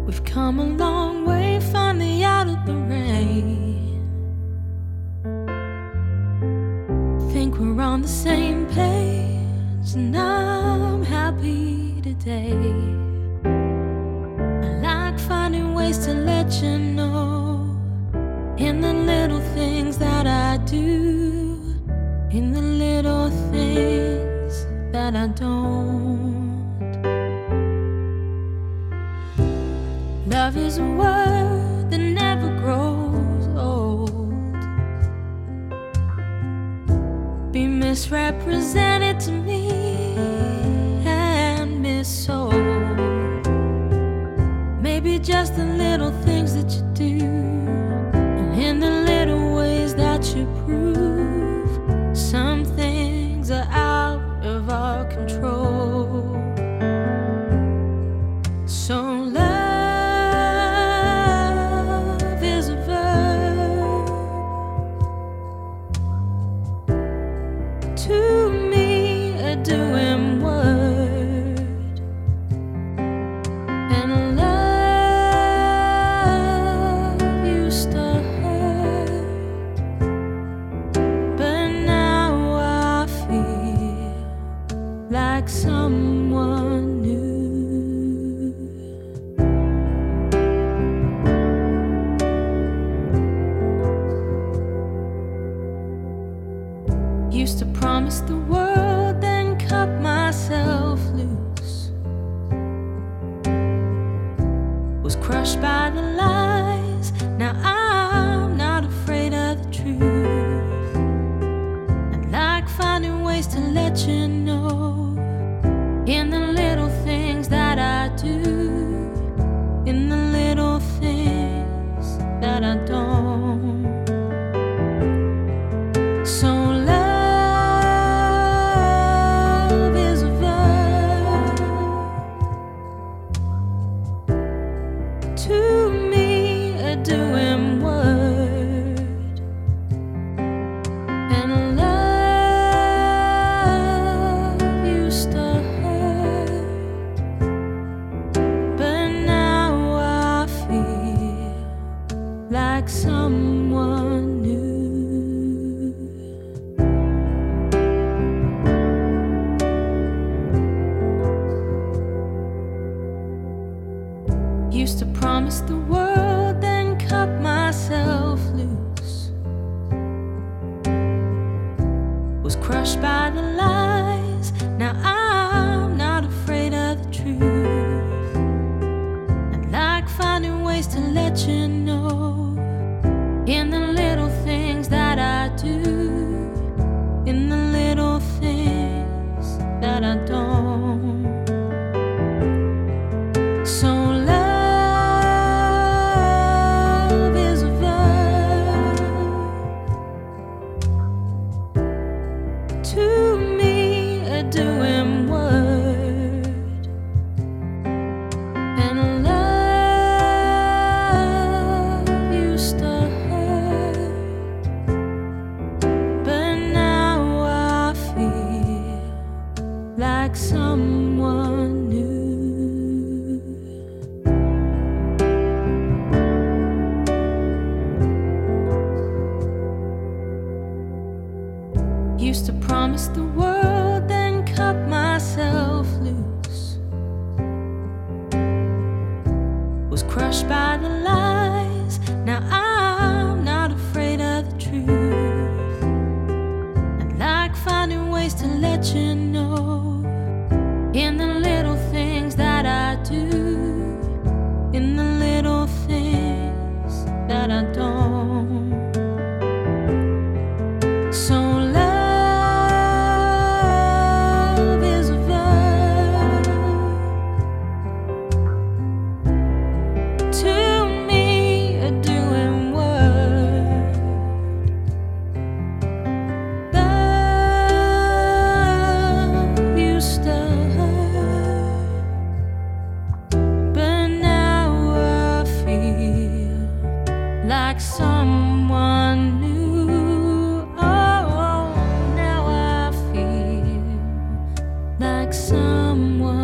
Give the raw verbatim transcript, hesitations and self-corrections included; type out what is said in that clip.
We've come a long way, finally out of the rain. Think we're on the same page, and I'm happy today. I like finding ways to let you know, in the little things that I do, in the little things that I don't. Love is a word that never grows old. Be misrepresented to me and missold. Maybe just the little things that you do, and in the little ways that you prove, some things are out of our control. So love to me, a doing word, and love used to hurt, but now I feel like someone new. Used to promise the world, then cut myself loose. Was crushed by the lies, now I'm not afraid of the truth. I'd like finding ways to let you know, in the little things that I do, in the little things that I don't. So to me, a doing word, and love used to hurt, but now I feel like someone new. Used to promise the world, then cut myself loose. Was crushed by the lies, now I'm not afraid of the truth. I'd like finding ways to let you know, in the little things that I do, in the little things that I don't. So to me, a doing word, and love used to hurt, but now I feel like someone new. Used to promise the world, then cut myself loose. Was crushed by the lies, now I'm not afraid of the truth. I'd like finding ways to let you know, in the little things that I do, in the little things that I don't. So like someone new. Oh, now I feel like someone